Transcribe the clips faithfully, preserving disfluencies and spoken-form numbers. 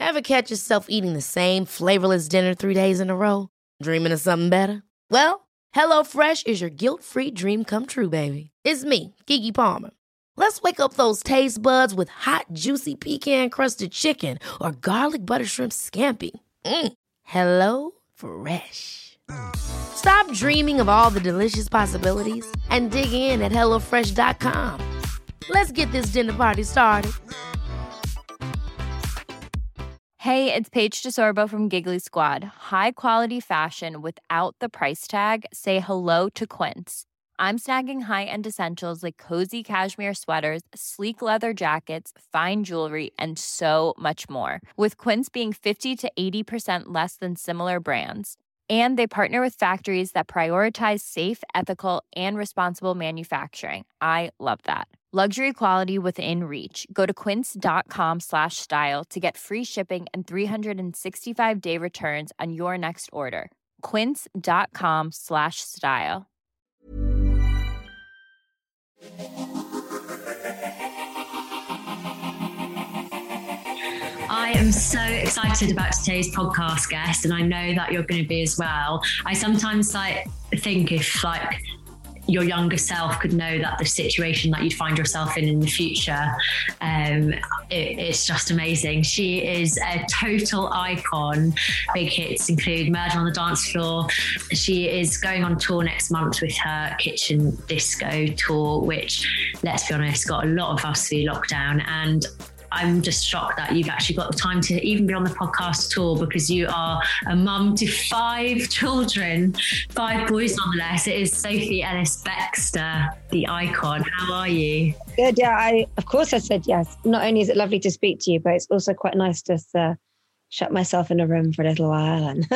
Ever catch yourself eating the same flavorless dinner three days in a row? Dreaming of something better? Well, HelloFresh is your guilt-free dream come true, baby. It's me, Keke Palmer. Let's wake up those taste buds with hot, juicy pecan-crusted chicken or garlic butter shrimp scampi. Mm. Hello Fresh. Stop dreaming of all the delicious possibilities and dig in at hello fresh dot com. Let's get this dinner party started. Hey, it's Paige DeSorbo from Giggly Squad. High quality fashion without the price tag. Say hello to Quince. I'm snagging high-end essentials like cozy cashmere sweaters, sleek leather jackets, fine jewelry, and so much more. With Quince being fifty to eighty percent less than similar brands. And they partner with factories that prioritize safe, ethical, and responsible manufacturing. I love that. Luxury quality within reach. Go to quince.com slash style to get free shipping and three sixty-five day returns on your next order. Quince.com slash style. I am so excited about today's podcast guest, and I know that you're going to be as well. I sometimes like think if like your younger self could know that the situation that you'd find yourself in in the future, um, it, it's just amazing. She is a total icon. Big hits include Murder on the Dance Floor. She is going on tour next month with her Kitchen Disco tour, which, let's be honest, got a lot of us through lockdown. And I'm just shocked that you've actually got the time to even be on the podcast at all, because you are a mum to five children, five boys nonetheless. It is Sophie Ellis-Bextor, the icon. How are you? Good, yeah. I of course I said yes. Not only is it lovely to speak to you, but it's also quite nice to uh, shut myself in a room for a little while and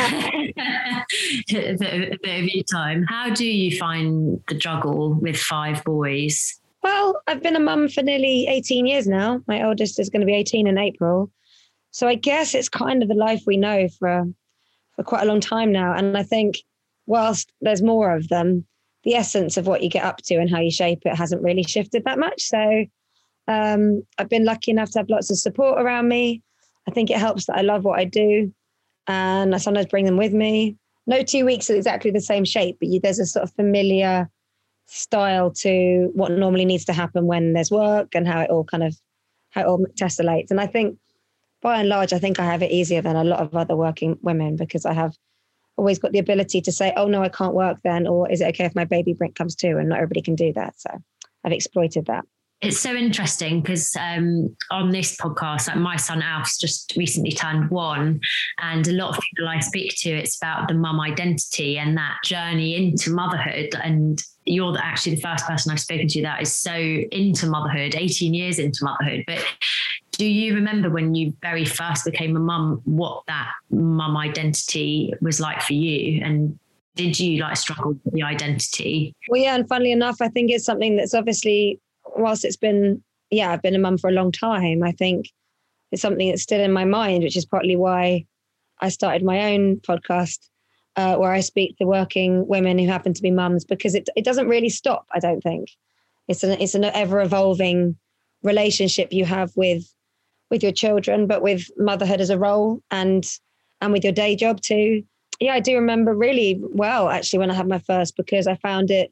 a, bit, a bit of your time. How do you find the juggle with five boys? Well, I've been a mum for nearly eighteen years now. My oldest is going to be eighteen in April. So I guess it's kind of the life we know for, for quite a long time now. And I think whilst there's more of them, the essence of what you get up to and how you shape it hasn't really shifted that much. So um, I've been lucky enough to have lots of support around me. I think it helps that I love what I do. And I sometimes bring them with me. No two weeks are exactly the same shape, but you, there's a sort of familiar style to what normally needs to happen when there's work and how it all kind of, how it all tessellates. And I think by and large, I think I have it easier than a lot of other working women, because I have always got the ability to say, oh no, I can't work then, or is it okay if my baby brink comes too? And not everybody can do that. So I've exploited that. It's so interesting because um, on this podcast, like my son Alf's just recently turned one, and a lot of people I speak to, it's about the mum identity and that journey into motherhood. And you're actually the first person I've spoken to that is so into motherhood, eighteen years into motherhood. But do you remember when you very first became a mum, what that mum identity was like for you? And did you like struggle with the identity? Well, yeah. And funnily enough, I think it's something that's obviously, whilst it's been, yeah, I've been a mum for a long time, I think it's something that's still in my mind, which is partly why I started my own podcast uh, where I speak to working women who happen to be mums, because it it doesn't really stop, I don't think. It's an, it's an ever-evolving relationship you have with with your children, but with motherhood as a role and and with your day job too. Yeah, I do remember really well, actually, when I had my first, because I found it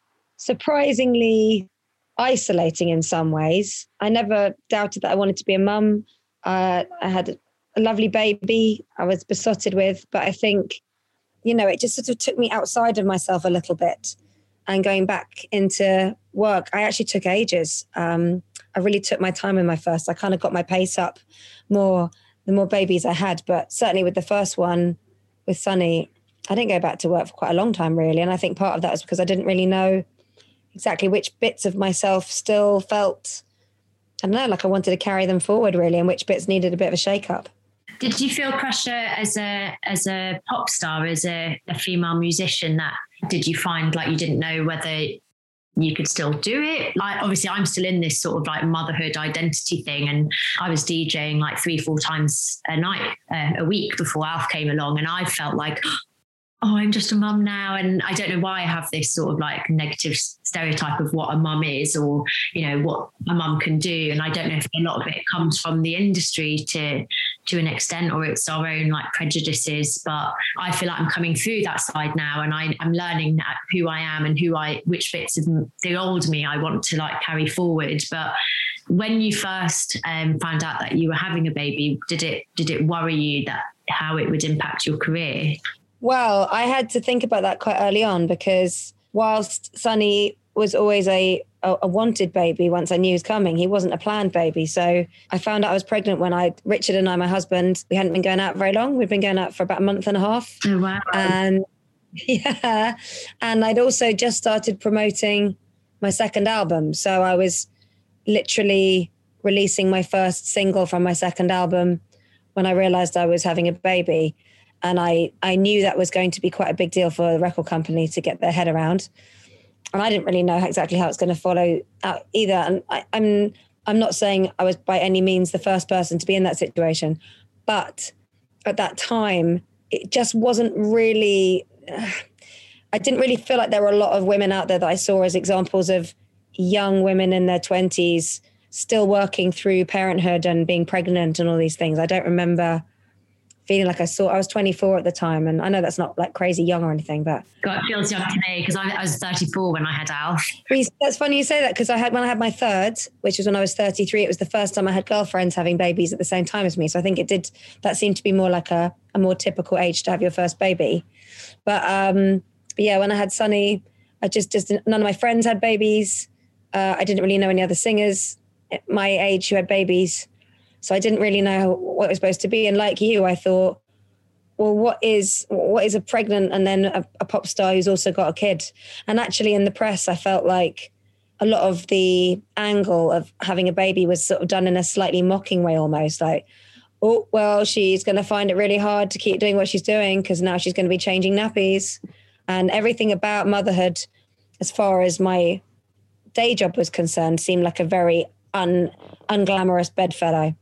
surprisingly isolating in some ways. I never doubted that I wanted to be a mum. Uh, I had a lovely baby I was besotted with, but I think, you know, it just sort of took me outside of myself a little bit and going back into work. I actually took ages. Um, I really took my time with my first. I kind of got my pace up more the more babies I had, but certainly with the first one, with Sonny, I didn't go back to work for quite a long time, really. And I think part of that was because I didn't really know exactly which bits of myself still felt, I don't know, like I wanted to carry them forward, really, and which bits needed a bit of a shake-up. Did you feel pressure as a as a pop star, as a, a female musician, that did you find like you didn't know whether you could still do it? Like, obviously I'm still in this sort of like motherhood identity thing, and I was DJing like three, four times a night, uh, a week before Alf came along, and I felt like, oh, I'm just a mum now. And I don't know why I have this sort of like negative stereotype of what a mum is, or, you know, what a mum can do. And I don't know if a lot of it comes from the industry to to an extent, or it's our own like prejudices. But I feel like I'm coming through that side now, and I, I'm learning that who I am and who I, which bits of the old me I want to like carry forward. But when you first um, found out that you were having a baby, did it did it worry you that how it would impact your career? Well, I had to think about that quite early on, because whilst Sonny was always a, a, a wanted baby, once I knew he was coming, he wasn't a planned baby. So I found out I was pregnant when I, Richard and I, my husband, we hadn't been going out very long. We'd been going out for about a month and a half. Oh, wow. And yeah, and I'd also just started promoting my second album. So I was literally releasing my first single from my second album when I realized I was having a baby. And I, I knew that was going to be quite a big deal for the record company to get their head around. And I didn't really know exactly how it's going to follow out either. And I, I'm I'm not saying I was by any means the first person to be in that situation, but at that time, it just wasn't really, uh, I didn't really feel like there were a lot of women out there that I saw as examples of young women in their twenties still working through parenthood and being pregnant and all these things. I don't remember feeling like I saw, I was twenty-four at the time. And I know that's not like crazy young or anything, but. God, it feels young to me because I, I was thirty-four when I had Alf. That's funny you say that, because I had, when I had my third, which was when I was thirty-three, it was the first time I had girlfriends having babies at the same time as me. So I think it did, that seemed to be more like a, a more typical age to have your first baby. But um, yeah, when I had Sonny, I just, just, none of my friends had babies. Uh, I didn't really know any other singers at my age who had babies. So I didn't really know what it was supposed to be. And like you, I thought, well, what is what is a pregnant and then a, a pop star who's also got a kid? And actually in the press, I felt like a lot of the angle of having a baby was sort of done in a slightly mocking way almost. Like, oh, well, she's going to find it really hard to keep doing what she's doing because now she's going to be changing nappies. And everything about motherhood, as far as my day job was concerned, seemed like a very un unglamorous bedfellow,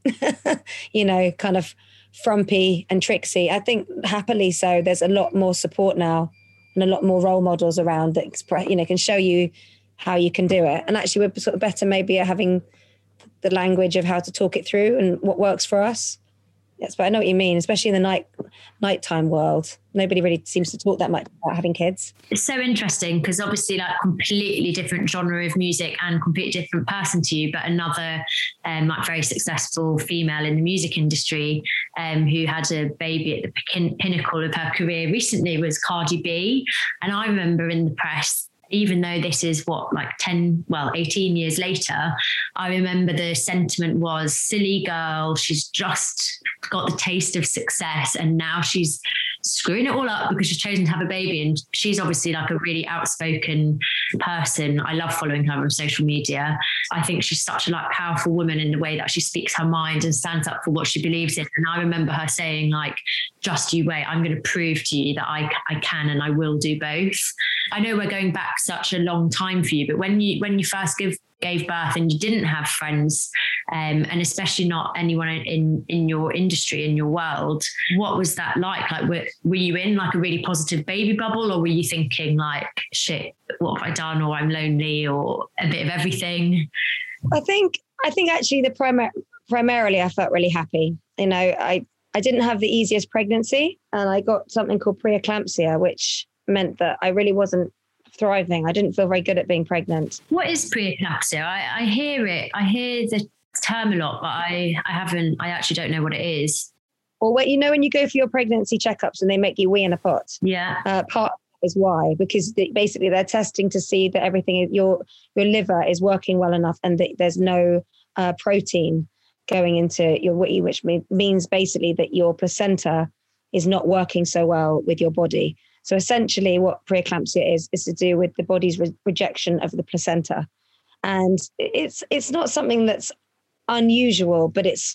you know, kind of frumpy and tricksy. I think happily so. There's a lot more support now and a lot more role models around that, express, you know, can show you how you can do it. And actually we're sort of better maybe at having the language of how to talk it through and what works for us. Yes, but I know what you mean, especially in the night nighttime world. Nobody really seems to talk that much about having kids. It's so interesting because obviously like completely different genre of music and completely different person to you, but another um, like very successful female in the music industry um, who had a baby at the pin- pinnacle of her career recently was Cardi B. And I remember in the press, even though this is what, like ten, well, eighteen years later, I remember the sentiment was silly girl. She's just got the taste of success and now she's screwing it all up because she's chosen to have a baby. And she's obviously like a really outspoken person. I love following her on social media. I think she's such a like powerful woman in the way that she speaks her mind and stands up for what she believes in. And I remember her saying like, just you wait, I'm going to prove to you that I, I can and I will do both. I know we're going back such a long time for you, but when you when you first give gave birth and you didn't have friends, um, and especially not anyone in in your industry, in your world, what was that like? Like, were, were you in like a really positive baby bubble, or were you thinking like, shit, what have I done? Or I'm lonely, or a bit of everything? I think I think actually the primary primarily I felt really happy. You know, I I didn't have the easiest pregnancy, and I got something called preeclampsia, which meant that I really wasn't thriving. I didn't feel very good at being pregnant. What is preeclampsia? I, I hear it. I hear the term a lot, but I, I haven't, I actually don't know what it is. Or what, you know, when you go for your pregnancy checkups and they make you wee in a pot. Yeah. Uh, part is why, because they, basically they're testing to see that everything, your your liver is working well enough and that there's no uh, protein going into your wee, which means basically that your placenta is not working so well with your body. So essentially what preeclampsia is, is to do with the body's re- rejection of the placenta. And it's it's not something that's unusual, but it's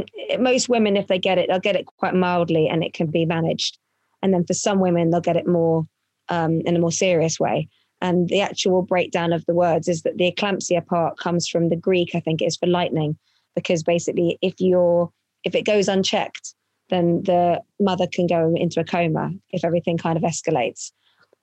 most women, if they get it, they'll get it quite mildly and it can be managed. And then for some women, they'll get it more um, in a more serious way. And the actual breakdown of the words is that the eclampsia part comes from the Greek, I think it is for lightning, because basically if you're if it goes unchecked, then the mother can go into a coma if everything kind of escalates.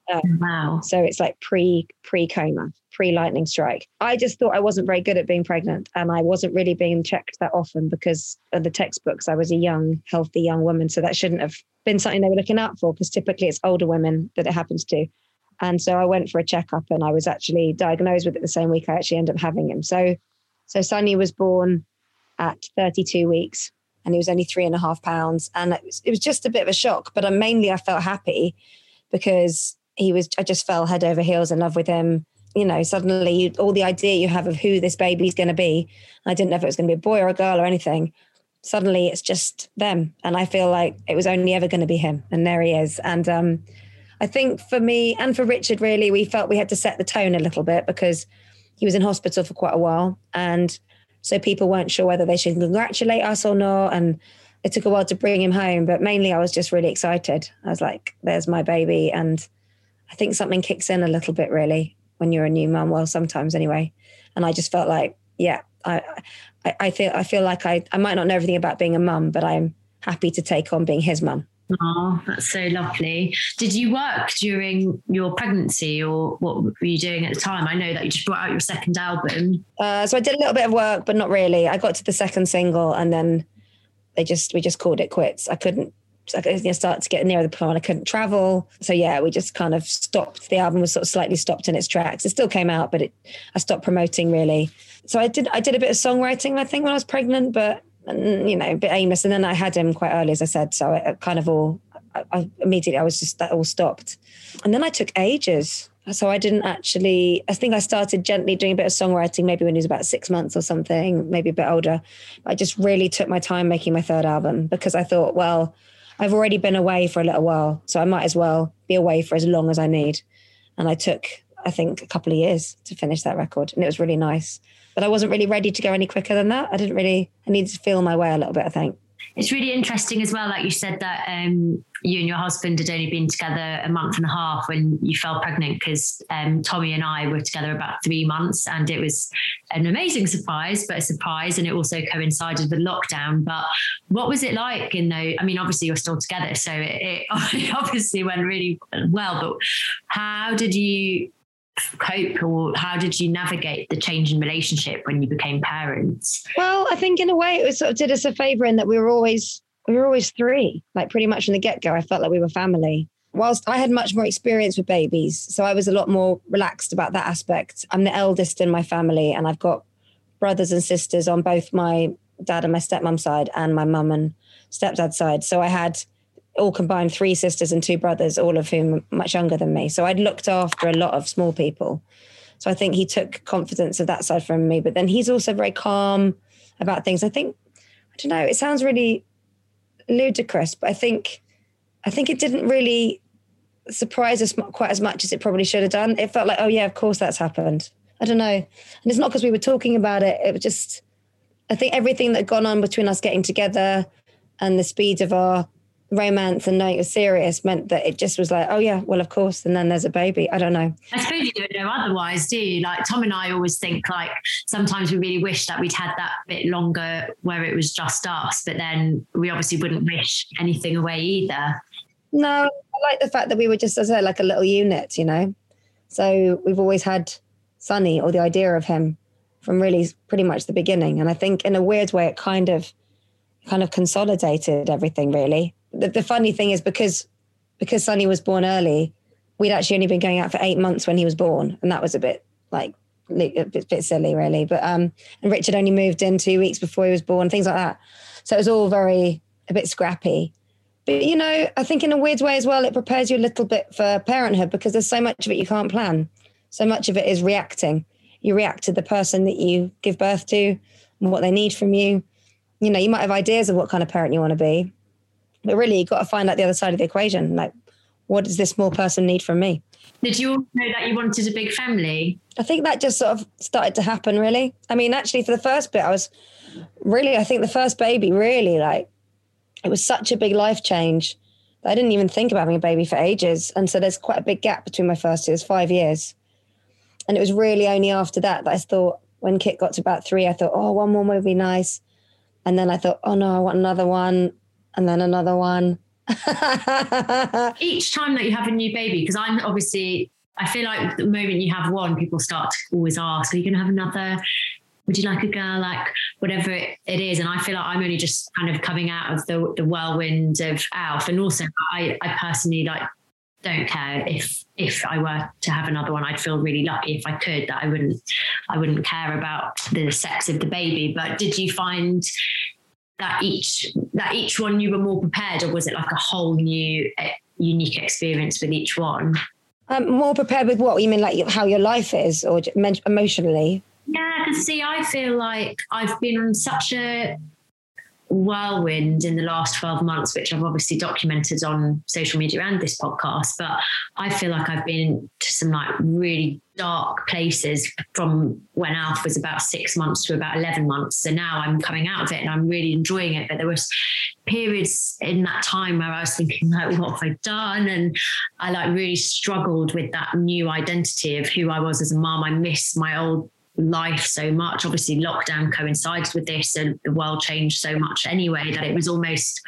Uh, Wow. So it's like pre, pre-coma, pre-lightning strike. I just thought I wasn't very good at being pregnant, and I wasn't really being checked that often because of the textbooks. I was a young, healthy young woman. So that shouldn't have been something they were looking out for, because typically it's older women that it happens to. And so I went for a checkup, and I was actually diagnosed with it the same week I actually ended up having him. So, so Sonny was born at thirty-two weeks, and he was only three and a half pounds. And it was, it was just a bit of a shock, but mainly I felt happy because he was, I just fell head over heels in love with him. You know, suddenly you, all the idea you have of who this baby's going to be, I didn't know if it was going to be a boy or a girl or anything. Suddenly it's just them. And I feel like it was only ever going to be him. And there he is. And um, I think for me and for Richard, really, we felt we had to set the tone a little bit because he was in hospital for quite a while. And so people weren't sure whether they should congratulate us or not. And it took a while to bring him home. But mainly I was just really excited. I was like, there's my baby. And I think something kicks in a little bit, really, when you're a new mum. Well, sometimes anyway. And I just felt like, yeah, I, I, I feel I feel like I, I might not know everything about being a mum, but I'm happy to take on being his mum. Oh, that's so lovely. Did you work during your pregnancy, or what were you doing at the time? I know that you just brought out your second album. Uh, so I did a little bit of work, but not really. I got to the second single, and then they just we just called it quits. I couldn't. I could start to get near the plan. I couldn't travel, so yeah, we just kind of stopped. The album was sort of slightly stopped in its tracks. It still came out, but it, I stopped promoting really. So I did. I did a bit of songwriting, I think, when I was pregnant, but you know, a bit aimless. And then I had him quite early, as I said. So I kind of all, I, I immediately, I was just, that all stopped. And then I took ages. So I didn't actually, I think I started gently doing a bit of songwriting, maybe when he was about six months or something, maybe a bit older. I just really took my time making my third album because I thought, well, I've already been away for a little while, so I might as well be away for as long as I need. And I took, I think, a couple of years to finish that record. And it was really nice. But I wasn't really ready to go any quicker than that. I didn't really, I needed to feel my way a little bit, I think. It's really interesting as well, like you said, that um, you and your husband had only been together a month and a half when you fell pregnant, because um, Tommy and I were together about three months and it was an amazing surprise, but a surprise, and it also coincided with lockdown. But what was it like in those, I mean, obviously you're still together, so it, it obviously went really well, but how did you cope, or how did you navigate the change in relationship when you became parents? Well, I think in a way it was sort of did us a favor in that we were always we were always three, like pretty much from the get-go. I felt like we were family. Whilst I had much more experience with babies, so I was a lot more relaxed about that aspect. I'm the eldest in my family, and I've got brothers and sisters on both my dad and my stepmom side and my mum and stepdad side. So I had all combined three sisters and two brothers, all of whom are much younger than me. So I'd looked after a lot of small people. So I think he took confidence of that side from me. But then he's also very calm about things. I think, I don't know, it sounds really ludicrous, but I think, I think it didn't really surprise us quite as much as it probably should have done. It felt like, oh yeah, of course that's happened. I don't know. And it's not because we were talking about it. It was just, I think everything that had gone on between us getting together and the speed of our romance and knowing it was serious meant that it just was like, oh yeah, well, of course. And then there's a baby. I don't know. I suppose you don't know otherwise, do you? Like Tom and I always think like sometimes we really wish that we'd had that bit longer where it was just us, but then we obviously wouldn't wish anything away either. No, I like the fact that we were just, as I said, like a little unit, you know? So we've always had Sonny, or the idea of him, from really pretty much the beginning. And I think in a weird way, it kind of, kind of consolidated everything really. The, the funny thing is because because Sonny was born early, we'd actually only been going out for eight months when he was born. And that was a bit like a bit, bit silly really. But um, and Richard only moved in two weeks before he was born, things like that. So it was all very, a bit scrappy. But, you know, I think in a weird way as well, it prepares you a little bit for parenthood because there's so much of it you can't plan. So much of it is reacting. You react to the person that you give birth to and what they need from you. You know, you might have ideas of what kind of parent you want to be, but really you've got to find out the other side of the equation. Like, what does this small person need from me? Did you all know that you wanted a big family? I think that just sort of started to happen, really. I mean, actually, for the first bit, I was really, I think the first baby really, like, it was such a big life change that I didn't even think about having a baby for ages. And so there's quite a big gap between my first two. It was five years. And it was really only after that that I thought, when Kit got to about three, I thought, oh, one more would be nice. And then I thought, oh no, I want another one. And then another one. Each time that you have a new baby, because I'm obviously, I feel like the moment you have one, people start to always ask, are you going to have another? Would you like a girl? Like whatever it, it is. And I feel like I'm only just kind of coming out of the, the whirlwind of Alf. And also I, I personally like don't care if if I were to have another one. I'd feel really lucky if I could, that I wouldn't I wouldn't care about the sex of the baby. But did you find that each that each one you were more prepared, or was it like a whole new uh, unique experience with each one? Um, more prepared with what? You mean like how your life is, or emotionally? Yeah, because see, I feel like I've been on such a whirlwind in the last twelve months, which I've obviously documented on social media and this podcast, but I feel like I've been to some like really dark places from when Alf was about six months to about eleven months. So now I'm coming out of it and I'm really enjoying it. But there was periods in that time where I was thinking like, what have I done? And I like really struggled with that new identity of who I was as a mom. I miss my old life so much. Obviously lockdown coincides with this and the world changed so much anyway that it was almost,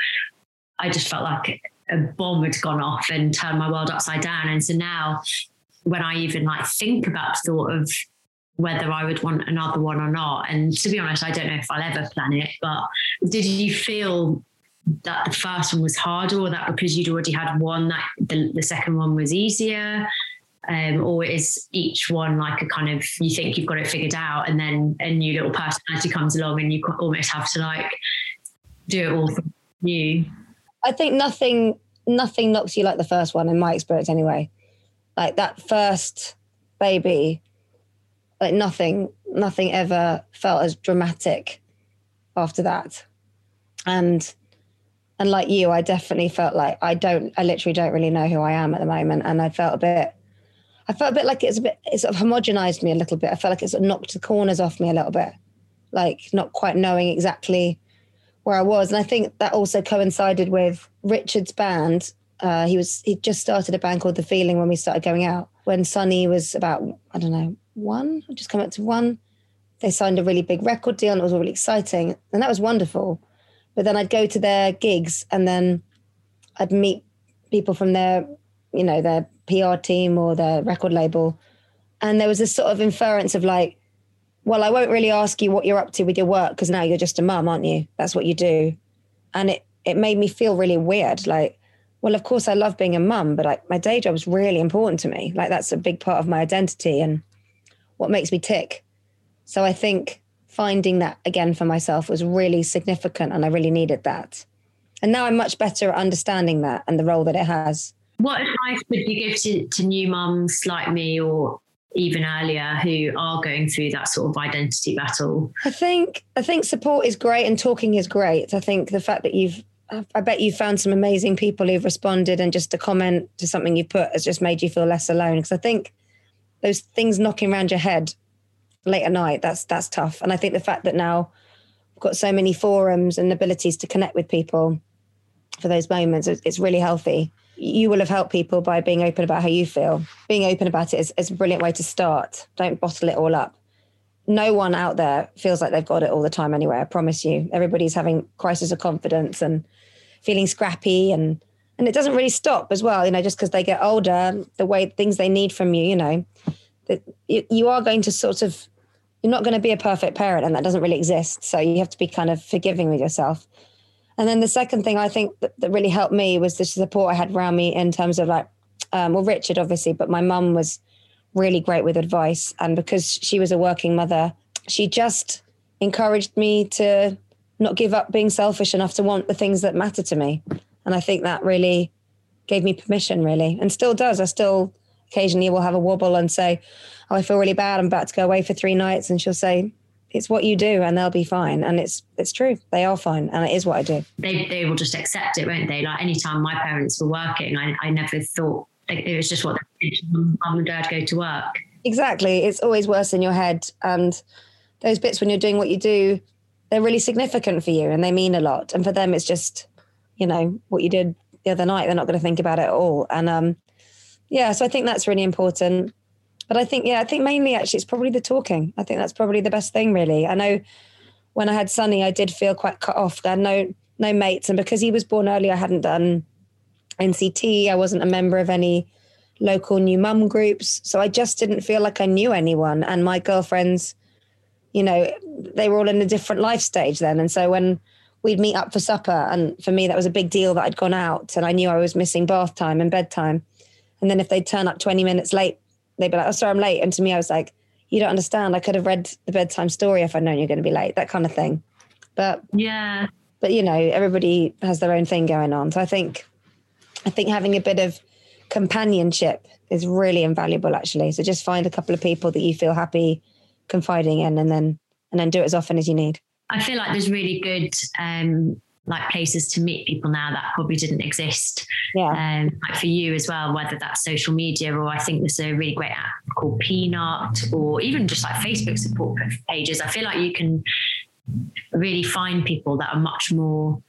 I just felt like a bomb had gone off and turned my world upside down. And so now when I even like think about the thought of whether I would want another one or not, and to be honest, I don't know if I'll ever plan it, but did you feel that the first one was harder, or that because you'd already had one that the, the second one was easier? Um, or is each one like a kind of, you think you've got it figured out and then a new little personality comes along and you almost have to like do it all from you? I think nothing, nothing knocks you like the first one, in my experience anyway. Like that first baby, like nothing, nothing ever felt as dramatic after that. And, and like you, I definitely felt like I don't, I literally don't really know who I am at the moment. And I felt a bit, I felt a bit like it's a bit, it sort of homogenized me a little bit. I felt like it sort of knocked the corners off me a little bit, like not quite knowing exactly where I was. And I think that also coincided with Richard's band. Uh, he was, he just started a band called The Feeling when we started going out. When Sonny was about, I don't know, one, just come up to one. They signed a really big record deal and it was all really exciting. And that was wonderful. But then I'd go to their gigs and then I'd meet people from their, you know, their P R team or their record label. And there was this sort of inference of like, well, I won't really ask you what you're up to with your work because now you're just a mum, aren't you? That's what you do. And it, it made me feel really weird. Like, well, of course I love being a mum, but like my day job is really important to me. Like that's a big part of my identity and what makes me tick. So I think finding that again for myself was really significant and I really needed that. And now I'm much better at understanding that and the role that it has. What advice would you give to, to new mums like me or even earlier who are going through that sort of identity battle? I think I think support is great and talking is great. I think the fact that you've, I bet you've found some amazing people who've responded and just a comment to something you've put has just made you feel less alone. Because I think those things knocking around your head late at night, that's that's tough. And I think the fact that now we've got so many forums and abilities to connect with people for those moments, it's really healthy. You will have helped people by being open about how you feel. Being open about it is, is a brilliant way to start. Don't bottle it all up. No one out there feels like they've got it all the time anyway, I promise you. Everybody's having crisis of confidence and feeling scrappy, and and it doesn't really stop as well, you know, just because they get older, the way things they need from you, you know, that you, you are going to sort of, you're not going to be a perfect parent, and that doesn't really exist. So you have to be kind of forgiving with yourself. And then the second thing I think that, that really helped me was the support I had around me in terms of like, um, well, Richard, obviously, but my mum was really great with advice. And because she was a working mother, she just encouraged me to not give up being selfish enough to want the things that matter to me. And I think that really gave me permission, really, and still does. I still occasionally will have a wobble and say, oh, I feel really bad. I'm about to go away for three nights. And she'll say, it's what you do and they'll be fine. And it's it's true. They are fine. And it is what I do. They they will just accept it, won't they? Like anytime my parents were working, I, I never thought it was just what they did. Mum and dad go to work. Exactly. It's always worse in your head. And those bits when you're doing what you do, they're really significant for you and they mean a lot. And for them, it's just, you know, what you did the other night. They're not going to think about it at all. And um, yeah, so I think that's really important. But I think, yeah, I think mainly actually it's probably the talking. I think that's probably the best thing, really. I know when I had Sonny, I did feel quite cut off. I had no, no mates. And because he was born early, I hadn't done N C T. I wasn't a member of any local new mum groups. So I just didn't feel like I knew anyone. And my girlfriends, you know, they were all in a different life stage then. And so when we'd meet up for supper, and for me, that was a big deal that I'd gone out and I knew I was missing bath time and bedtime. And then if they'd turn up twenty minutes late, they'd be like, oh, sorry, I'm late. And to me, I was like, you don't understand. I could have read the bedtime story if I'd known you're going to be late, that kind of thing. But yeah, but, you know, everybody has their own thing going on. So I think, I think having a bit of companionship is really invaluable, actually. So just find a couple of people that you feel happy confiding in, and then and then do it as often as you need. I feel like there's really good um, like places to meet people now that probably didn't exist. Yeah. Um, like for you as well, whether that's social media, or I think there's a really great app called Peanut, or even just like Facebook support pages. I feel like you can really find people that are much more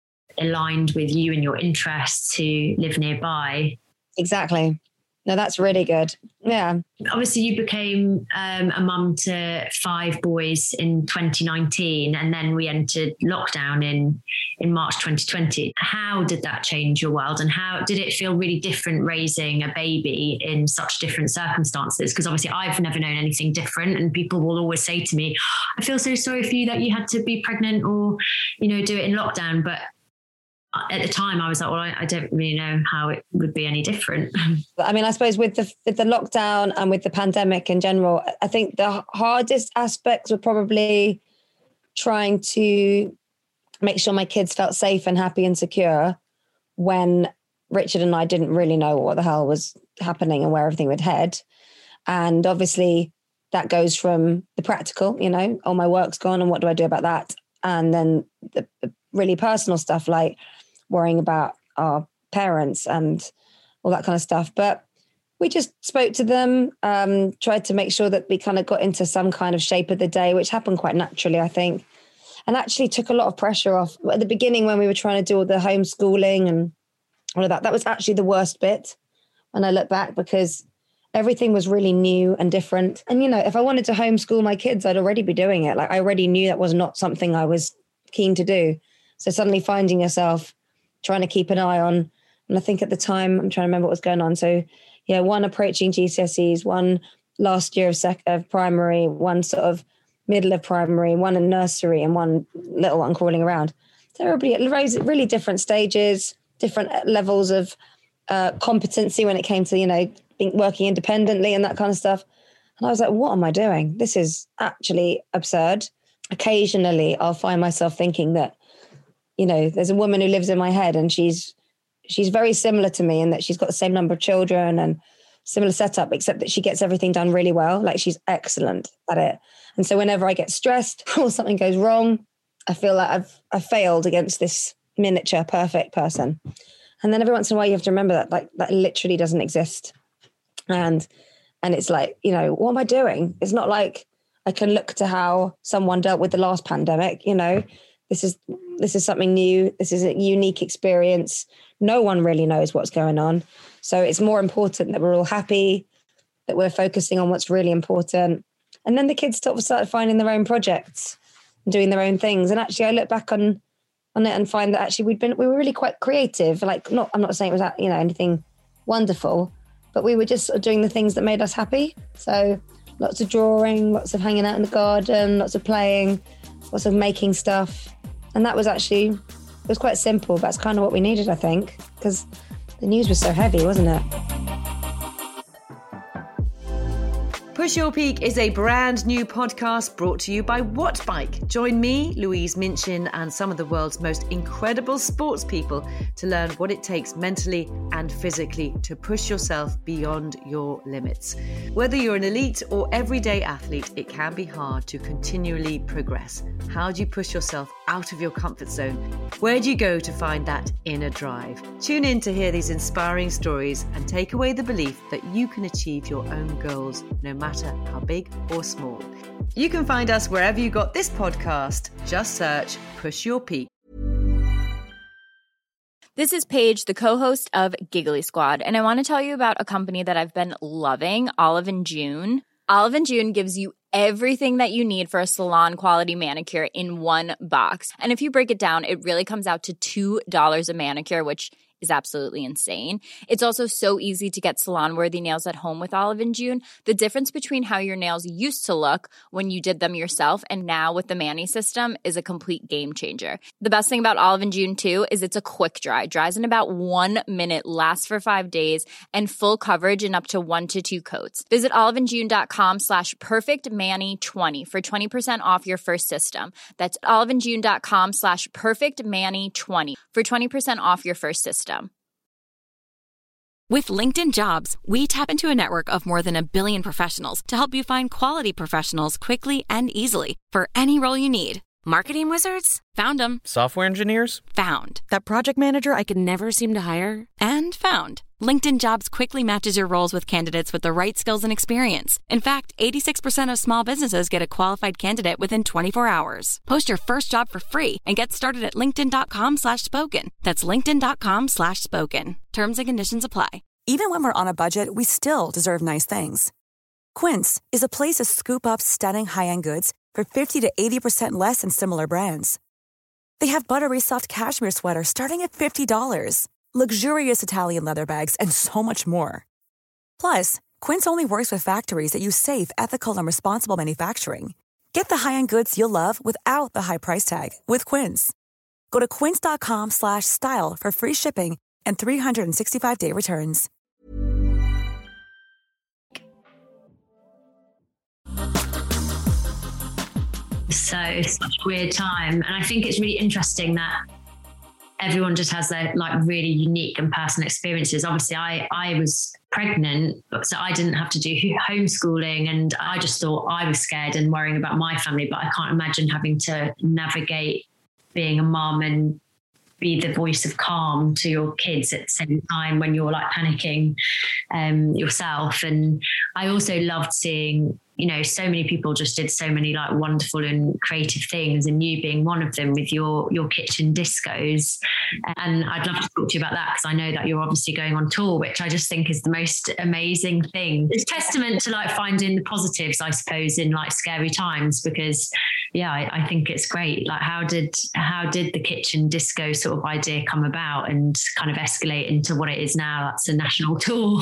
aligned with you and your interests who live nearby. Exactly. No, that's really good. Yeah. Obviously, you became um, a mum to five boys in twenty nineteen, and then we entered lockdown in, in March twenty twenty. How did that change your world, and how did it feel really different raising a baby in such different circumstances? Because obviously I've never known anything different, and people will always say to me, I feel so sorry for you that you had to be pregnant or, you know, do it in lockdown. But at the time I was like, well, I, I don't really know how it would be any different. I mean, I suppose with the with the lockdown and with the pandemic in general, I think the hardest aspects were probably trying to make sure my kids felt safe and happy and secure when Richard and I didn't really know what the hell was happening and where everything would head. And obviously that goes from the practical, you know, oh, my work's gone and what do I do about that? And then the, the really personal stuff like worrying about our parents and all that kind of stuff. But we just spoke to them, um, tried to make sure that we kind of got into some kind of shape of the day, which happened quite naturally, I think, and actually took a lot of pressure off. At the beginning, when we were trying to do all the homeschooling and all of that, that was actually the worst bit when I look back, because everything was really new and different. And, you know, if I wanted to homeschool my kids, I'd already be doing it. Like, I already knew that was not something I was keen to do. So suddenly finding yourself trying to keep an eye on, and I think at the time, I'm trying to remember what was going on. So yeah, one approaching G C S Es, one last year of, sec- of primary, one sort of middle of primary, one in nursery, and one little one crawling around. So everybody at really different stages, different levels of uh, competency when it came to, you know, being, working independently and that kind of stuff. And I was like, what am I doing? This is actually absurd. Occasionally, I'll find myself thinking that, you know, there's a woman who lives in my head and she's she's very similar to me in that she's got the same number of children and similar setup, except that she gets everything done really well. Like, she's excellent at it. And so whenever I get stressed or something goes wrong, I feel like I've I've failed against this miniature perfect person. And then every once in a while you have to remember that, like, that literally doesn't exist. And and it's like, you know, what am I doing? It's not like I can look to how someone dealt with the last pandemic, you know. This is this is something new. This is a unique experience. No one really knows what's going on. So it's more important that we're all happy, that we're focusing on what's really important. And then the kids start, start finding their own projects and doing their own things. And actually I look back on on it and find that actually we'd been we were really quite creative. Like, not I'm not saying it was, you know, anything wonderful, but we were just sort of doing the things that made us happy. So lots of drawing, lots of hanging out in the garden, lots of playing, lots of making stuff. And that was actually, it was quite simple, but it's kind of what we needed, I think, because the news was so heavy, wasn't it? Push Your Peak is a brand new podcast brought to you by Wattbike. Join me, Louise Minchin, and some of the world's most incredible sports people to learn what it takes mentally and physically to push yourself beyond your limits. Whether you're an elite or everyday athlete, it can be hard to continually progress. How do you push yourself out of your comfort zone? Where do you go to find that inner drive? Tune in to hear these inspiring stories and take away the belief that you can achieve your own goals, no matter how big or small. You can find us wherever you got this podcast. Just search Push Your Peak. This is Paige, the co-host of Giggly Squad, and I want to tell you about a company that I've been loving, Olive and June. Olive and June gives you everything that you need for a salon-quality manicure in one box. And if you break it down, it really comes out to two dollars a manicure, which is absolutely insane. It's also so easy to get salon-worthy nails at home with Olive and June. The difference between how your nails used to look when you did them yourself and now with the Mani system is a complete game changer. The best thing about Olive and June too is it's a quick dry. Dries in about one minute, lasts for five days, and full coverage in up to one to two coats. Visit oliveandjune.com slash perfectmani20 for twenty percent off your first system. That's oliveandjune.com slash perfectmani20 for twenty percent off your first system. With LinkedIn Jobs, we tap into a network of more than a billion professionals to help you find quality professionals quickly and easily for any role you need. Marketing wizards? Found them. Software engineers? Found. That project manager I could never seem to hire? And found. LinkedIn Jobs quickly matches your roles with candidates with the right skills and experience. In fact, eighty-six percent of small businesses get a qualified candidate within twenty-four hours. Post your first job for free and get started at linkedin.com slash spoken. That's linkedin.com slash spoken. Terms and conditions apply. Even when we're on a budget, we still deserve nice things. Quince is a place to scoop up stunning high-end goods for fifty to eighty percent less than similar brands. They have buttery soft cashmere sweaters starting at fifty dollars, luxurious Italian leather bags, and so much more. Plus, Quince only works with factories that use safe, ethical, and responsible manufacturing. Get the high-end goods you'll love without the high price tag with Quince. Go to quince.com slash style for free shipping and three sixty-five day returns. So it's such a weird time. And I think it's really interesting that everyone just has their like really unique and personal experiences. Obviously, I, I was pregnant, so I didn't have to do homeschooling, and I just thought I was scared and worrying about my family, but I can't imagine having to navigate being a mom and be the voice of calm to your kids at the same time when you're like panicking um, yourself. And I also loved seeing, you know, so many people just did so many like wonderful and creative things, and you being one of them with your your kitchen discos. And I'd love to talk to you about that, because I know that you're obviously going on tour, which I just think is the most amazing thing. It's testament to like finding the positives, I suppose, in like scary times, because yeah, I, I think it's great. Like how did how did the kitchen disco sort of idea come about and kind of escalate into what it is now? That's a national tour.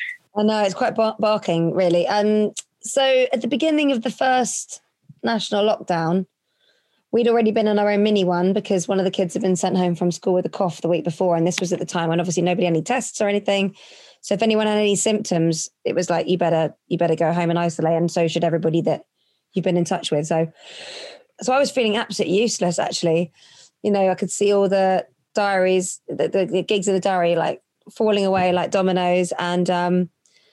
I know, it's quite bar- barking really. Um So at the beginning of the first national lockdown, we'd already been on our own mini one because one of the kids had been sent home from school with a cough the week before. And this was at the time when obviously nobody had any tests or anything. So if anyone had any symptoms, it was like, you better, you better go home and isolate. And so should everybody that you've been in touch with. So, so I was feeling absolutely useless, actually. You know, I could see all the diaries, the, the, the gigs in the diary, like falling away like dominoes. And, um,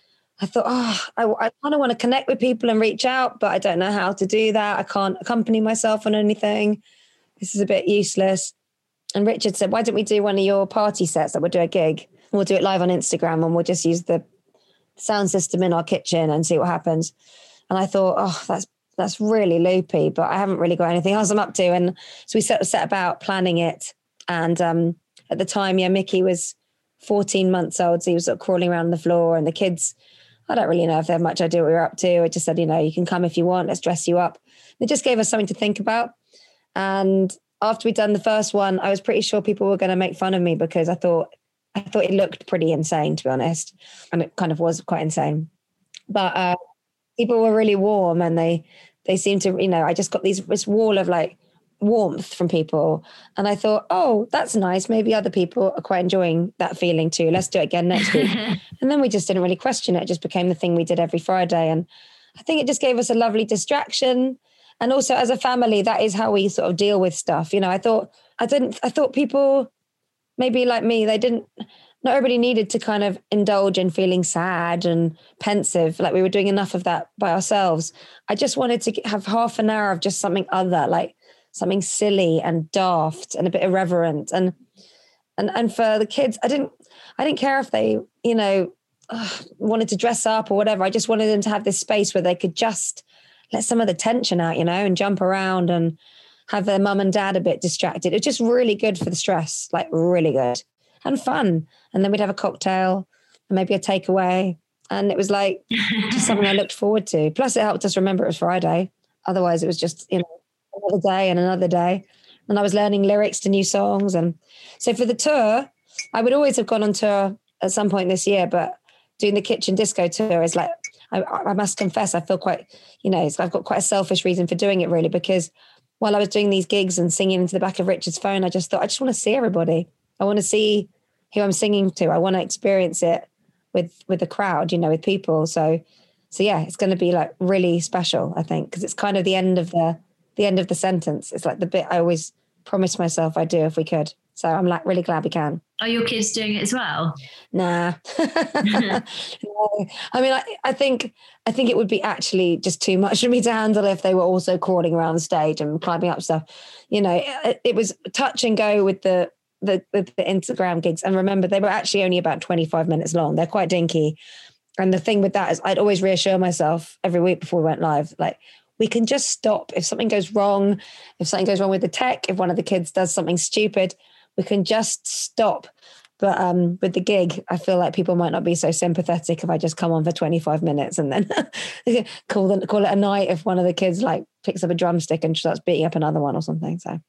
I thought, oh, I, I kind of want to connect with people and reach out, but I don't know how to do that. I can't accompany myself on anything. This is a bit useless. And Richard said, why don't we do one of your party sets that we'll do a gig? We'll do it live on Instagram and we'll just use the sound system in our kitchen and see what happens. And I thought, oh, that's that's really loopy, but I haven't really got anything else I'm up to. And so we set, set about planning it. And um, at the time, yeah, Mickey was fourteen months old. So he was sort of crawling around the floor, and the kids, I don't really know if they had much idea what we were up to. I just said, you know, you can come if you want, let's dress you up. It just gave us something to think about. And after we'd done the first one, I was pretty sure people were going to make fun of me because I thought, I thought it looked pretty insane, to be honest. And it kind of was quite insane. But uh, people were really warm, and they, they seemed to, you know, I just got these, this wall of like warmth from people. And I thought, oh, that's nice. Maybe other people are quite enjoying that feeling too. Let's do it again next week. And then we just didn't really question it. It just became the thing we did every Friday. And I think it just gave us a lovely distraction. And also as a family, that is how we sort of deal with stuff. You know, I thought, I didn't, I thought people, maybe like me, they didn't, not everybody needed to kind of indulge in feeling sad and pensive. Like we were doing enough of that by ourselves. I just wanted to have half an hour of just something other, like something silly and daft and a bit irreverent. And, and, and for the kids, I didn't, I didn't care if they, you know, ugh, wanted to dress up or whatever. I just wanted them to have this space where they could just let some of the tension out, you know, and jump around and have their mum and dad a bit distracted. It's just really good for the stress, like really good and fun. And then we'd have a cocktail and maybe a takeaway. And it was like just something I looked forward to. Plus it helped us remember it was Friday. Otherwise it was just, you know, another day and another day. And I was learning lyrics to new songs. And so for the tour, I would always have gone on tour at some point this year, but doing the Kitchen Disco tour is like, I, I must confess, I feel quite, you know, I've got quite a selfish reason for doing it really, because while I was doing these gigs and singing into the back of Richard's phone, I just thought, I just want to see everybody. I want to see who I'm singing to. I want to experience it with, with the crowd, you know, with people. So, so yeah, it's going to be like really special, I think, because it's kind of the end of the, the end of the sentence. It's like the bit I always promised myself I'd do if we could. So I'm like really glad we can. Are your kids doing it as well? Nah. No. I mean, I, I think I think it would be actually just too much for me to handle if they were also crawling around the stage and climbing up stuff. You know, it, it was touch and go with the, the the the Instagram gigs. And remember, they were actually only about twenty-five minutes long. They're quite dinky. And the thing with that is I'd always reassure myself every week before we went live, like, we can just stop. If something goes wrong, if something goes wrong with the tech, if one of the kids does something stupid, we can just stop. But um, with the gig, I feel like people might not be so sympathetic if I just come on for twenty-five minutes and then call, them, call it a night if one of the kids like picks up a drumstick and starts beating up another one or something. So,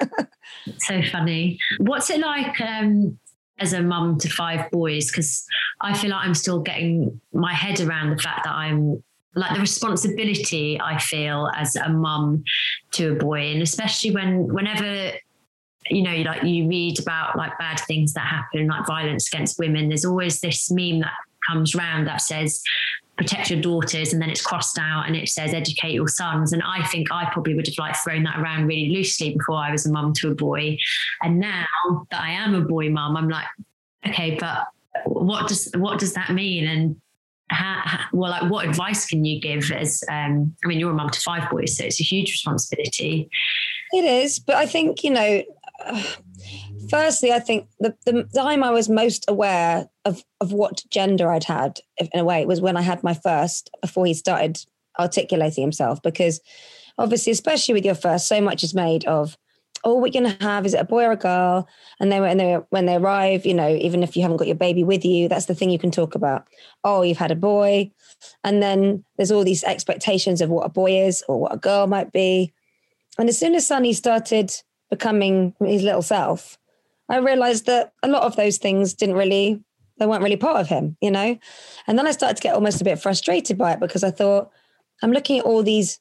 so funny. What's it like um, as a mum to five boys? Because I feel like I'm still getting my head around the fact that I'm like the responsibility I feel as a mum to a boy, and especially when whenever, you know, like you read about like bad things that happen, like violence against women, there's always this meme that comes around that says protect your daughters, and then it's crossed out and it says educate your sons. And I think I probably would have like thrown that around really loosely before I was a mum to a boy. And now that I am a boy mum, I'm like, okay, but what does what does that mean? And how, how, well, like what advice can you give as, um, I mean, you're a mum to five boys, so it's a huge responsibility. It is, but I think, you know, uh, firstly, I think the, the time I was most aware of, of what gender I'd had, in a way, was when I had my first, before he started articulating himself, because obviously, especially with your first, so much is made of, oh, we're going to have, is it a boy or a girl? And then when they, when they arrive, you know, even if you haven't got your baby with you, that's the thing you can talk about. Oh, you've had a boy. And then there's all these expectations of what a boy is or what a girl might be. And as soon as Sonny started becoming his little self, I realized that a lot of those things didn't really, they weren't really part of him, you know? And then I started to get almost a bit frustrated by it, because I thought, I'm looking at all these,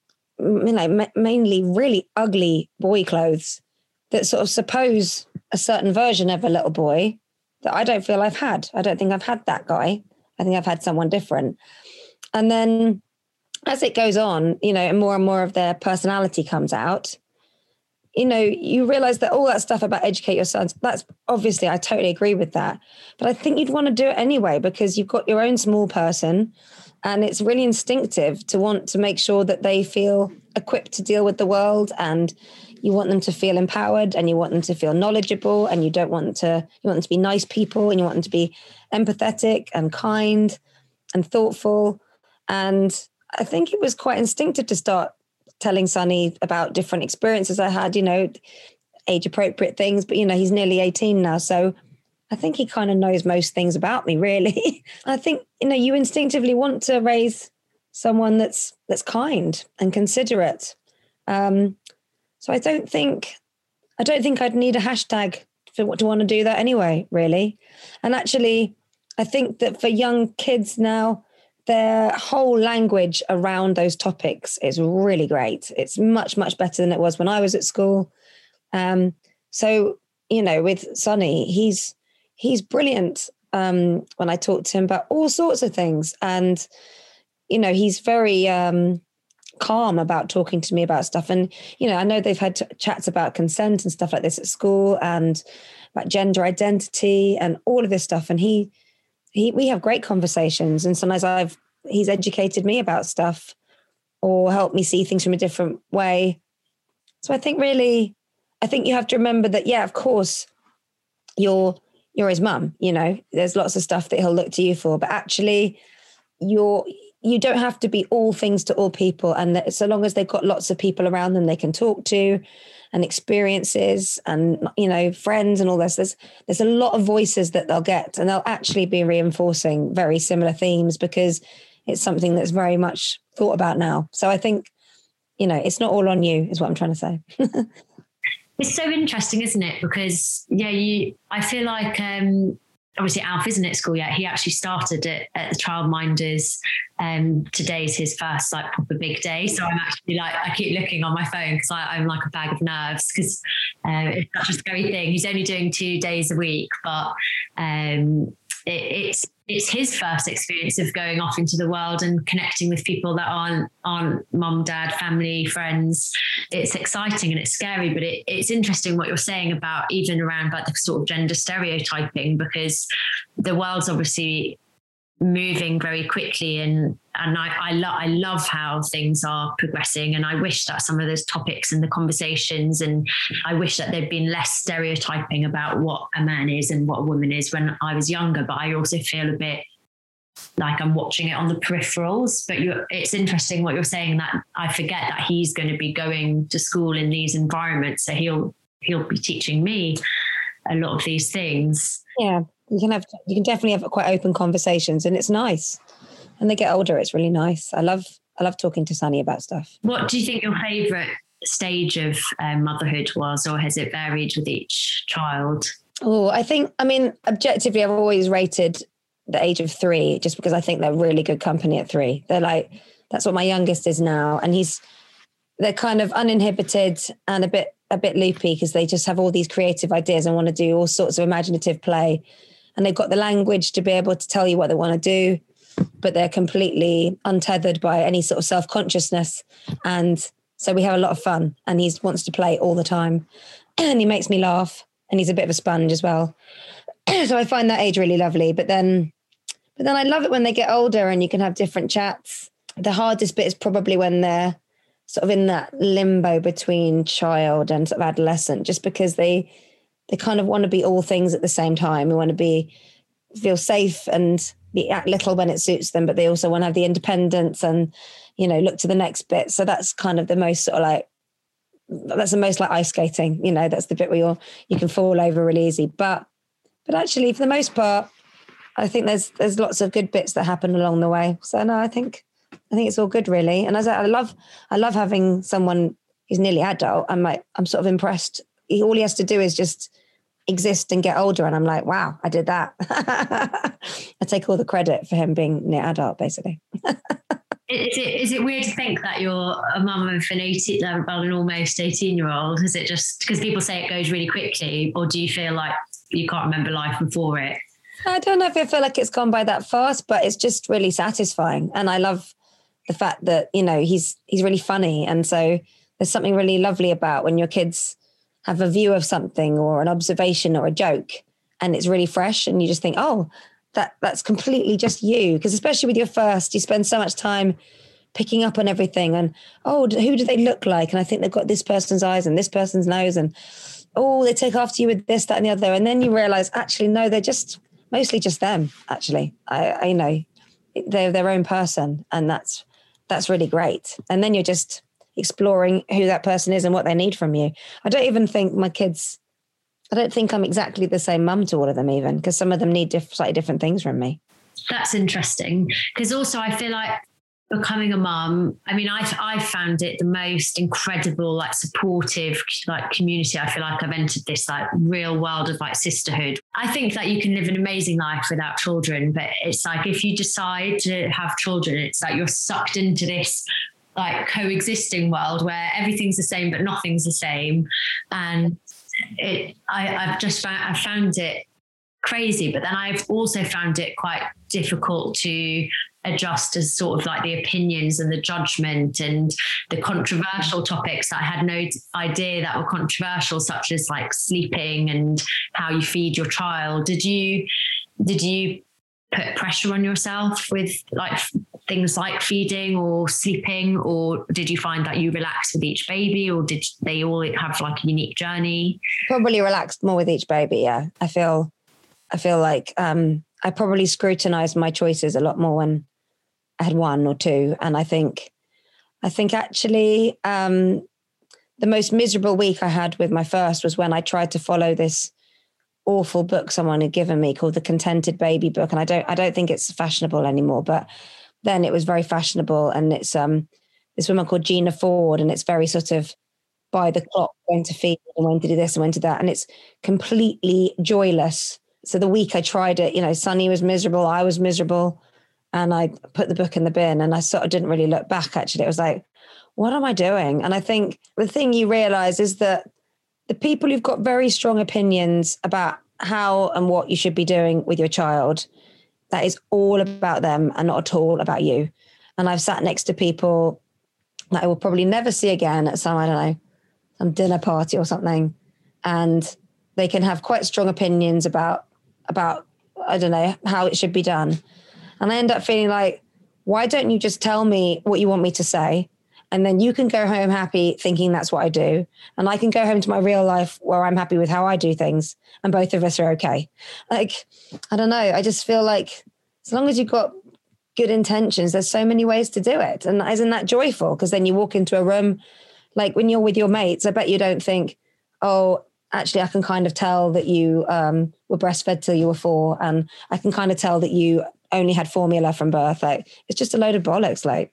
you know, ma- mainly really ugly boy clothes that sort of suppose a certain version of a little boy that I don't feel I've had. I don't think I've had that guy. I think I've had someone different. And then as it goes on, you know, and more and more of their personality comes out, you know, you realize that all that stuff about educate your sons, that's obviously, I totally agree with that. But I think you'd want to do it anyway, because you've got your own small person, and it's really instinctive to want to make sure that they feel equipped to deal with the world, and you want them to feel empowered, and you want them to feel knowledgeable, and you don't want to, you want them to be nice people, and you want them to be empathetic and kind and thoughtful. And I think it was quite instinctive to start telling Sonny about different experiences I had, you know, age appropriate things, but, you know, he's nearly eighteen now. So I think he kind of knows most things about me, really. I think, you know, you instinctively want to raise someone that's, that's kind and considerate. Um, so I don't think, I don't think I'd need a hashtag for what to want to do that anyway, really. And actually, I think that for young kids now, their whole language around those topics is really great. It's much, much better than it was when I was at school. Um, so, you know, with Sonny, he's he's brilliant um, when I talk to him about all sorts of things. And, you know, he's very um, calm about talking to me about stuff. And, you know, I know they've had t- chats about consent and stuff like this at school, and about gender identity and all of this stuff. And he, He, we have great conversations, and sometimes I've he's educated me about stuff or helped me see things from a different way. So I think really, I think you have to remember that, yeah, of course, you're you're his mum. You know, there's lots of stuff that he'll look to you for, but actually, you're you don't have to be all things to all people. And that so long as they've got lots of people around them they can talk to, and experiences and, you know, friends and all this, there's, there's a lot of voices that they'll get, and they'll actually be reinforcing very similar themes, because it's something that's very much thought about now. So I think, you know, it's not all on you is what I'm trying to say. It's so interesting, isn't it? Because yeah, you. I feel like um, obviously Alf isn't at school yet. He actually started at, at the Childminders. Um, today's his first like proper big day, so I'm actually like I keep looking on my phone because I'm like a bag of nerves because uh, it's such a scary thing. He's only doing two days a week, but um, it, it's it's his first experience of going off into the world and connecting with people that aren't aren't mum, dad, family, friends. It's exciting and it's scary, but it, it's interesting what you're saying about even around like the sort of gender stereotyping, because the world's obviously moving very quickly, and and I I, lo- I love how things are progressing, and I wish that some of those topics and the conversations, and I wish that there'd been less stereotyping about what a man is and what a woman is when I was younger. But I also feel a bit like I'm watching it on the peripherals. But you, it's interesting what you're saying, that I forget that he's going to be going to school in these environments, so he'll he'll be teaching me a lot of these things. Yeah. You can have, you can definitely have quite open conversations, and it's nice. And they get older, it's really nice. I love, I love talking to Sunny about stuff. What do you think your favourite stage of um, motherhood was, or has it varied with each child? Oh, I think, I mean, objectively, I've always rated the age of three, just because I think they're really good company at three. They're like, that's what my youngest is now. And he's, they're kind of uninhibited and a bit, a bit loopy because they just have all these creative ideas and want to do all sorts of imaginative play. And they've got the language to be able to tell you what they want to do, but they're completely untethered by any sort of self-consciousness. And so we have a lot of fun, and he wants to play all the time, and he makes me laugh, and he's a bit of a sponge as well. So I find that age really lovely. But then, but then I love it when they get older and you can have different chats. The hardest bit is probably when they're sort of in that limbo between child and sort of adolescent, just because they, they kind of want to be all things at the same time. They want to be, feel safe and be act little when it suits them, but they also want to have the independence and, you know, look to the next bit. So that's kind of the most sort of like, that's the most like ice skating, you know, that's the bit where you're, you can fall over really easy. But, but actually for the most part, I think there's, there's lots of good bits that happen along the way. So no, I think, I think it's all good really. And as I, I love, I love having someone who's nearly adult. I'm like, I'm sort of impressed. He, all he has to do is just exist and get older. And I'm like, wow, I did that. I take all the credit for him being near adult, basically. Is it, is it weird to think that you're a mum of an eighteen, well, an almost eighteen year old? Is it just because people say it goes really quickly, or do you feel like you can't remember life before it? I don't know if I feel like it's gone by that fast, but it's just really satisfying. And I love the fact that, you know, he's, he's really funny. And so there's something really lovely about when your kids have a view of something or an observation or a joke, and it's really fresh, and you just think, oh, that that's completely just you. Because especially with your first, you spend so much time picking up on everything, and oh, who do they look like? And I think they've got this person's eyes and this person's nose, and oh, they take after you with this, that, and the other. And then you realize, actually, no, they're just mostly just them. Actually, I, I you know, they're their own person, and that's that's really great. And then you're just exploring who that person is and what they need from you. I don't even think my kids, I don't think I'm exactly the same mum to all of them even, because some of them need diff- slightly different things from me. That's interesting. Because also I feel like becoming a mum, I mean, I've, I've found it the most incredible, like supportive, like community. I feel like I've entered this like real world of like sisterhood. I think that you can live an amazing life without children, but it's like, if you decide to have children, it's like you're sucked into this like coexisting world where everything's the same, but nothing's the same. And it, I, I've just found, I found it crazy, but then I've also found it quite difficult to adjust as sort of like the opinions and the judgment and the controversial topics that I had no idea that were controversial, such as like sleeping and how you feed your child. Did you, did you put pressure on yourself with like things like feeding or sleeping, or did you find that you relaxed with each baby, or did they all have like a unique journey? Probably relaxed more with each baby. Yeah. I feel, I feel like um, I probably scrutinized my choices a lot more when I had one or two. And I think, I think actually um, the most miserable week I had with my first was when I tried to follow this awful book someone had given me called The Contented Baby Book. And I don't, I don't think it's fashionable anymore, but then it was very fashionable. And it's um, this woman called Gina Ford, and it's very sort of by the clock when to feed and when to do this and when to that. And it's completely joyless. So the week I tried it, you know, Sonny was miserable, I was miserable, and I put the book in the bin, and I sort of didn't really look back, actually. It was like, what am I doing? And I think the thing you realize is that the people who've got very strong opinions about how and what you should be doing with your child, that is all about them and not at all about you. And I've sat next to people that I will probably never see again at some, I don't know, some dinner party or something. And they can have quite strong opinions about, about, I don't know, how it should be done. And I end up feeling like, why don't you just tell me what you want me to say? And then you can go home happy thinking that's what I do. And I can go home to my real life where I'm happy with how I do things. And both of us are okay. Like, I don't know. I just feel like as long as you've got good intentions, there's so many ways to do it. And isn't that joyful? Because then you walk into a room, like when you're with your mates, I bet you don't think, oh, actually, I can kind of tell that you um, were breastfed till you were four. And I can kind of tell that you only had formula from birth. Like, it's just a load of bollocks. Like,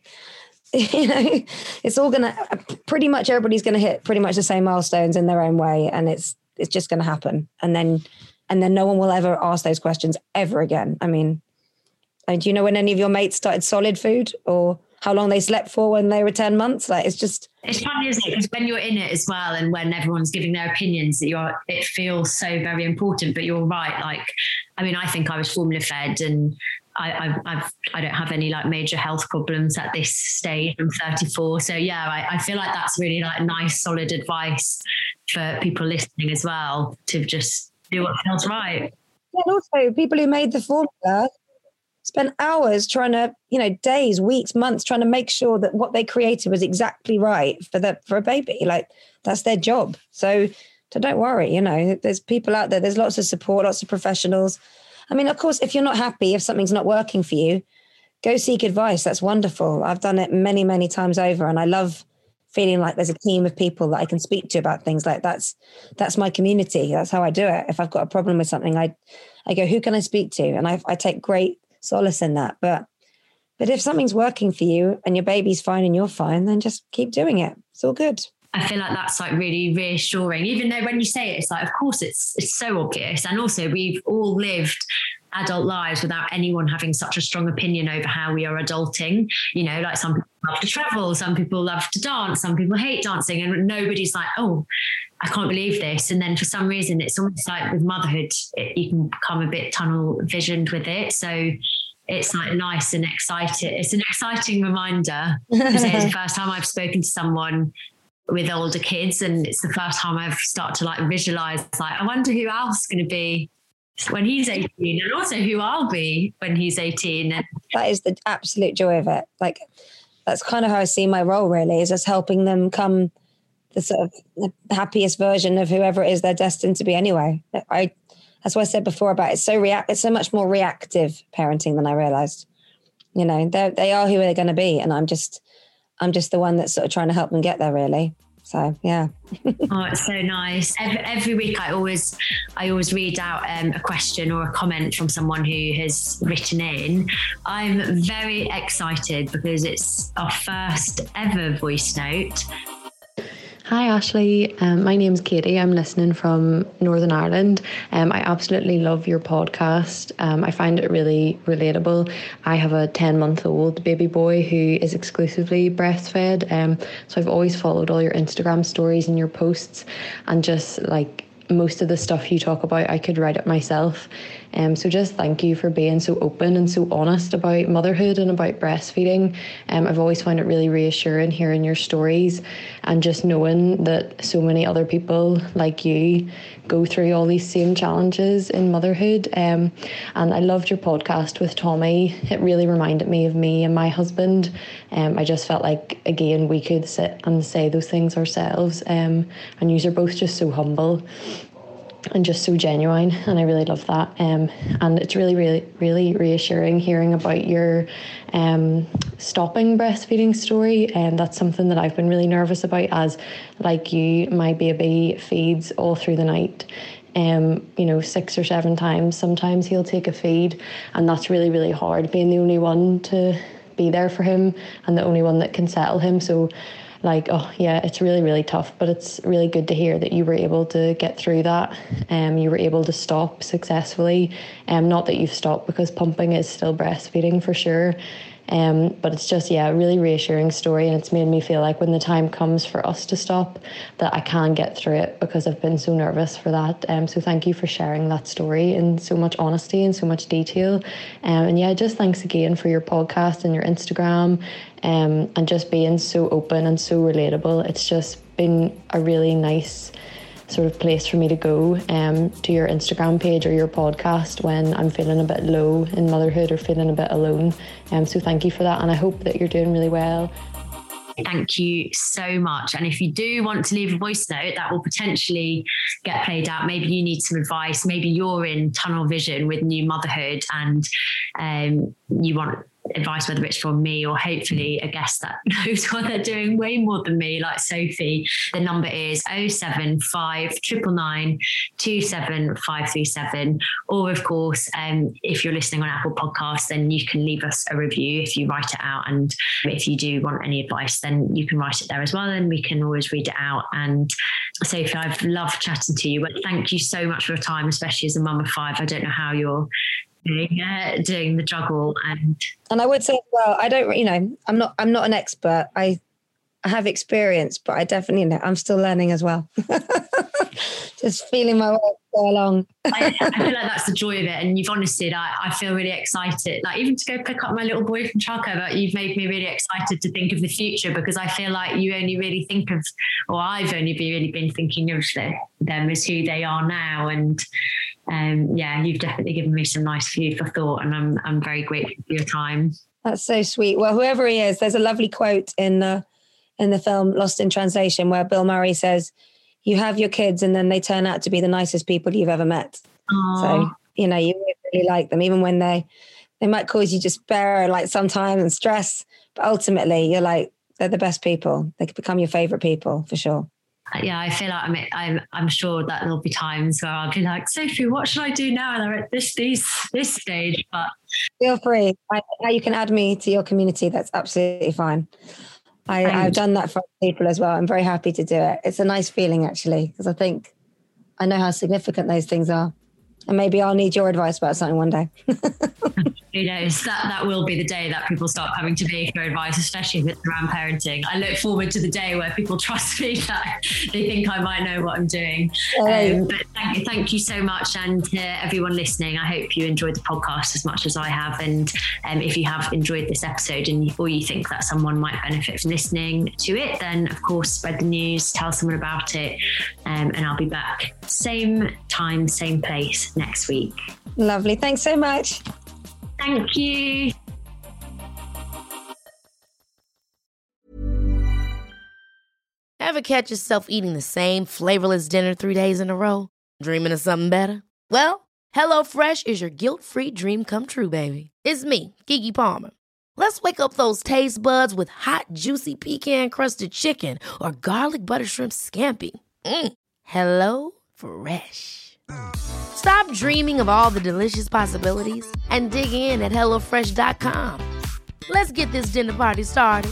you know, it's all going to, pretty much everybody's going to hit pretty much the same milestones in their own way. And it's, it's just going to happen. And then, and then no one will ever ask those questions ever again. I mean, do you know when any of your mates started solid food, or how long they slept for when they were ten months? Like, it's just, it's funny, isn't it? Because when you're in it as well, and when everyone's giving their opinions, that you're, it feels so very important, but you're right. Like, I mean, I think I was formula fed, and I, I, I've, I don't have any like major health problems at this stage. I'm thirty-four. So yeah, I, I feel like that's really like nice, solid advice for people listening as well, to just do what feels right. Yeah, and also people who made the formula spent hours trying to, you know, days, weeks, months, trying to make sure that what they created was exactly right for the, for a baby. Like, that's their job. So, so don't worry, you know, there's people out there, there's lots of support, lots of professionals. I mean, of course, if you're not happy, if something's not working for you, go seek advice. That's wonderful. I've done it many, many times over. And I love feeling like there's a team of people that I can speak to about things. Like, that's, that's my community. That's how I do it. If I've got a problem with something, I, I go, who can I speak to? And I, I take great solace in that. But, but if something's working for you and your baby's fine and you're fine, then just keep doing it. It's all good. I feel like that's like really reassuring, even though when you say it, it's like, of course it's, it's so obvious. And also we've all lived adult lives without anyone having such a strong opinion over how we are adulting. You know, like some people love to travel, some people love to dance, some people hate dancing, and nobody's like, oh, I can't believe this. And then for some reason, it's almost like with motherhood, it, you can become a bit tunnel visioned with it. So it's like nice and exciting. It's an exciting reminder, because it's the first time I've spoken to someone with older kids, and it's the first time I've started to like visualize, like, I wonder who else is going to be when he's eighteen, and also who I'll be when he's eighteen. And that is the absolute joy of it. Like, that's kind of how I see my role, really, is just helping them come the sort of the happiest version of whoever it is they're destined to be anyway. I, that's what I said before about it's so react, it's so much more reactive parenting than I realized. You know, they they are who they're going to be, and I'm just, I'm just the one that's sort of trying to help them get there, really. So yeah. Oh, it's so nice. Every, every week I always I always read out um, a question or a comment from someone who has written in. I'm very excited because it's our first ever voice note. Hi Ashley, um, my name's Katie. I'm listening from Northern Ireland. Um, I absolutely love your podcast. Um, I find it really relatable. I have a ten month old baby boy who is exclusively breastfed. Um, so I've always followed all your Instagram stories and your posts, and just like most of the stuff you talk about, I could write it myself. Um, so just thank you for being so open and so honest about motherhood and about breastfeeding. Um, I've always found it really reassuring hearing your stories, and just knowing that so many other people like you go through all these same challenges in motherhood. Um, and I loved your podcast with Tommy. It really reminded me of me and my husband. Um, I just felt like, again, we could sit and say those things ourselves. Um, and you are both just so humble and just so genuine, and I really love that. Um, and it's really, really, really reassuring hearing about your um, stopping breastfeeding story. And that's something that I've been really nervous about, as like you, my baby feeds all through the night. Um, you know, six or seven times. Sometimes he'll take a feed, and that's really, really hard, being the only one to be there for him and the only one that can settle him. So like, oh yeah, it's really, really tough, but it's really good to hear that you were able to get through that. Um, you were able to stop successfully. Um, not that you've stopped, because pumping is still breastfeeding for sure. Um, but it's just, yeah, a really reassuring story, and it's made me feel like when the time comes for us to stop, that I can get through it, because I've been so nervous for that. Um, so thank you for sharing that story in so much honesty and so much detail. Um, and yeah, just thanks again for your podcast and your Instagram, um, and just being so open and so relatable. It's just been a really nice sort of place for me to go, um, to your Instagram page or your podcast when I'm feeling a bit low in motherhood or feeling a bit alone. Um, so thank you for that, and I hope that you're doing really well. Thank you so much. And if you do want to leave a voice note that will potentially get played out, maybe you need some advice, maybe you're in tunnel vision with new motherhood and um, you want advice, whether it's from me or hopefully a guest that knows what they're doing way more than me, like Sophie, the number is oh seven five nine nine nine two seven five three seven. Or of course, um, if you're listening on Apple Podcasts, then you can leave us a review if you write it out. And if you do want any advice, then you can write it there as well, and we can always read it out. And Sophie, I've loved chatting to you. But thank you so much for your time, especially as a mum of five. I don't know how you're doing, uh, doing the juggle, and and I would say, well, I don't, you know, I'm not, I'm not an expert. I, I have experience, but I definitely know I'm still learning as well. Just feeling my way go along. I, I feel like that's the joy of it, and you've honestly, I, I feel really excited. Like even to go pick up my little boy from childcare, but you've made me really excited to think of the future, because I feel like you only really think of, or I've only be, really been thinking of the, them as who they are now, and. Um, yeah, you've definitely given me some nice food for thought, and I'm I'm very grateful for your time. That's so sweet. Well, whoever he is, there's a lovely quote in the in the film Lost in Translation where Bill Murray says, "You have your kids, and then they turn out to be the nicest people you've ever met." Aww. So you know you really like them, even when they they might cause you despair, like sometimes, and stress. But ultimately, you're like they're the best people. They could become your favorite people for sure. Yeah, I feel like I'm, I'm I'm sure that there'll be times where I'll be like, Sophie, what should I do now? And I'm at this this this stage. But feel free. I, you can add me to your community. That's absolutely fine. I, I've done that for people as well. I'm very happy to do it. It's a nice feeling actually, because I think I know how significant those things are. And maybe I'll need your advice about something one day. Who knows? That that will be the day that people start coming to me for advice, especially if it's around parenting. I look forward to the day where people trust me, that they think I might know what I'm doing. Um, but thank you, thank you so much. And to everyone listening, I hope you enjoyed the podcast as much as I have. And um, if you have enjoyed this episode and or you think that someone might benefit from listening to it, then of course, spread the news, tell someone about it. Um, and I'll be back same time, same place next week. Lovely. Thanks so much. Thank you. Ever catch yourself eating the same flavorless dinner three days in a row? Dreaming of something better? Well, HelloFresh is your guilt-free dream come true, baby. It's me, Keke Palmer. Let's wake up those taste buds with hot, juicy pecan-crusted chicken or garlic butter shrimp scampi. Mm. Hello Fresh. Stop dreaming of all the delicious possibilities and dig in at hello fresh dot com. Let's get this dinner party started.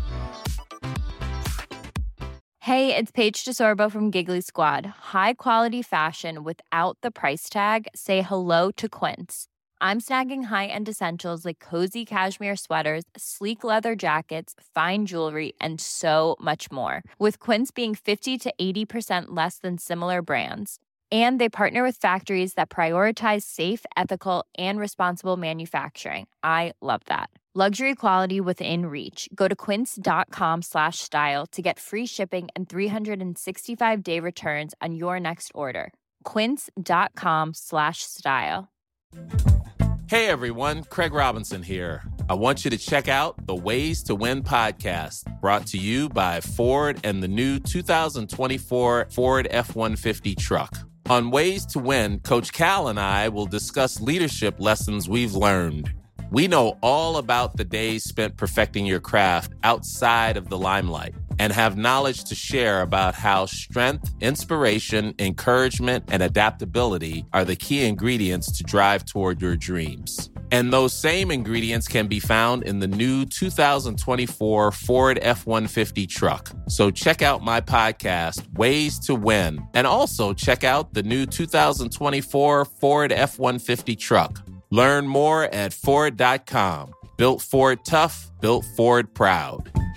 Hey, it's Paige DeSorbo from Giggly Squad. High quality fashion without the price tag. Say hello to Quince. I'm snagging high-end essentials like cozy cashmere sweaters, sleek leather jackets, fine jewelry, and so much more. With Quince being fifty to eighty percent less than similar brands. And they partner with factories that prioritize safe, ethical, and responsible manufacturing. I love that. Luxury quality within reach. Go to quince.com slash style to get free shipping and three sixty-five day returns on your next order. Quince.com slash style. Hey everyone, Craig Robinson here. I want you to check out the Ways to Win podcast, brought to you by Ford and the new two thousand twenty-four Ford F one fifty truck. On Ways to Win, Coach Cal and I will discuss leadership lessons we've learned. We know all about the days spent perfecting your craft outside of the limelight and have knowledge to share about how strength, inspiration, encouragement, and adaptability are the key ingredients to drive toward your dreams. And those same ingredients can be found in the new two thousand twenty-four Ford F one fifty truck. So check out my podcast, Ways to Win, and also check out the new two thousand twenty-four Ford F one fifty truck. Learn more at Ford dot com. Built Ford tough, built Ford proud.